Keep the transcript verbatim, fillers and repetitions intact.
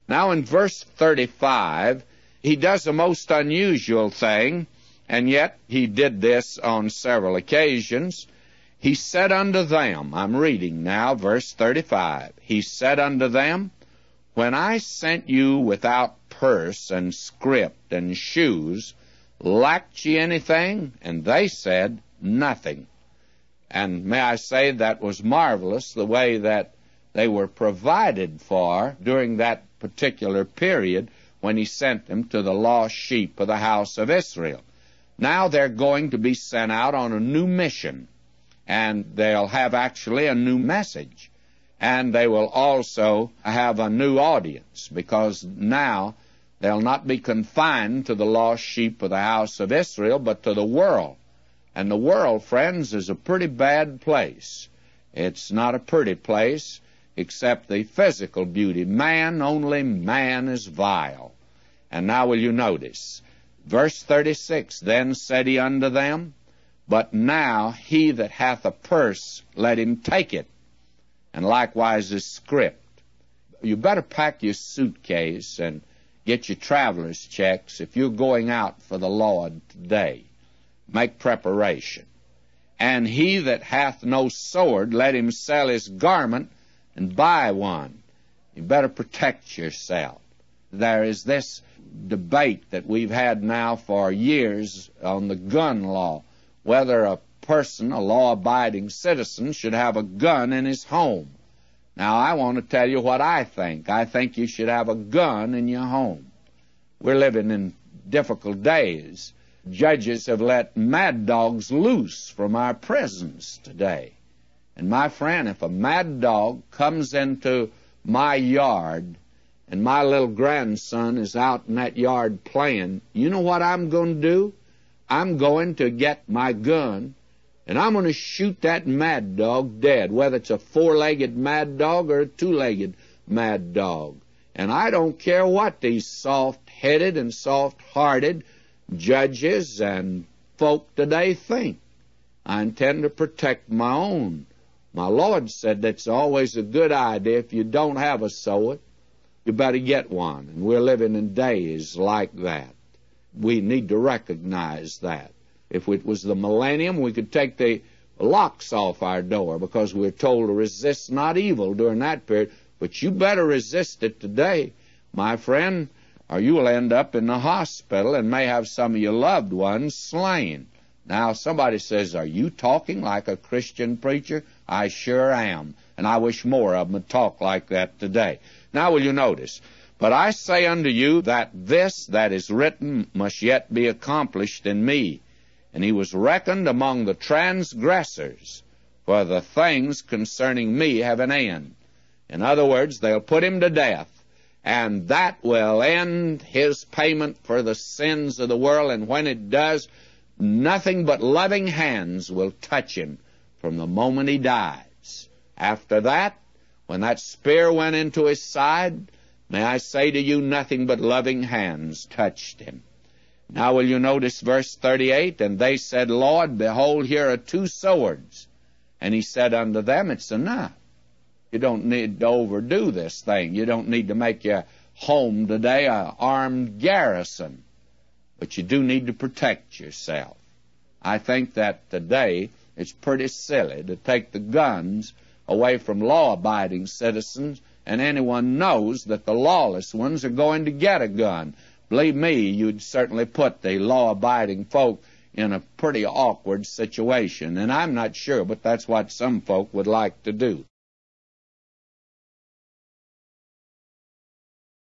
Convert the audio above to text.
Now in verse thirty-five, he does a most unusual thing, and yet he did this on several occasions. He said unto them, I'm reading now, verse thirty-five, he said unto them, when I sent you without purse and scrip and shoes, lacked ye anything? And they said, nothing. And may I say that was marvelous, the way that they were provided for during that particular period when he sent them to the lost sheep of the house of Israel. Now they're going to be sent out on a new mission, and they'll have actually a new message. And they will also have a new audience, because now they'll not be confined to the lost sheep of the house of Israel, but to the world. And the world, friends, is a pretty bad place. It's not a pretty place, except the physical beauty. Man, only man is vile. And now will you notice, verse thirty-six, then said he unto them, but now he that hath a purse, let him take it, and likewise his scrip. You better pack your suitcase and get your traveler's checks if you're going out for the Lord today. Make preparation. And he that hath no sword, let him sell his garment and buy one. You better protect yourself. There is this debate that we've had now for years on the gun law, whether a person, a law-abiding citizen, should have a gun in his home. Now, I want to tell you what I think. I think you should have a gun in your home. We're living in difficult days. Judges have let mad dogs loose from our prisons today. And my friend, if a mad dog comes into my yard and my little grandson is out in that yard playing, you know what I'm going to do? I'm going to get my gun, and I'm going to shoot that mad dog dead, whether it's a four-legged mad dog or a two-legged mad dog. And I don't care what these soft-headed and soft-hearted judges and folk today think. I intend to protect my own. My Lord said that's always a good idea. If you don't have a sword, you better get one. And we're living in days like that. We need to recognize that. If it was the millennium, we could take the locks off our door, because we're told to resist not evil during that period. But you better resist it today, my friend, or you will end up in the hospital and may have some of your loved ones slain. Now, somebody says, are you talking like a Christian preacher? I sure am, and I wish more of them would talk like that today. Now, will you notice? But I say unto you that this that is written must yet be accomplished in me. And he was reckoned among the transgressors, for the things concerning me have an end. In other words, they'll put him to death, and that will end his payment for the sins of the world. And when it does, nothing but loving hands will touch him from the moment he dies. After that, when that spear went into his side, may I say to you, nothing but loving hands touched him. Now will you notice verse thirty-eight, and they said, Lord, behold, here are two swords. And he said unto them, it's enough. You don't need to overdo this thing. You don't need to make your home today an armed garrison. But you do need to protect yourself. I think that today it's pretty silly to take the guns away from law-abiding citizens, and anyone knows that the lawless ones are going to get a gun. Believe me, you'd certainly put the law-abiding folk in a pretty awkward situation. And I'm not sure, but that's what some folk would like to do.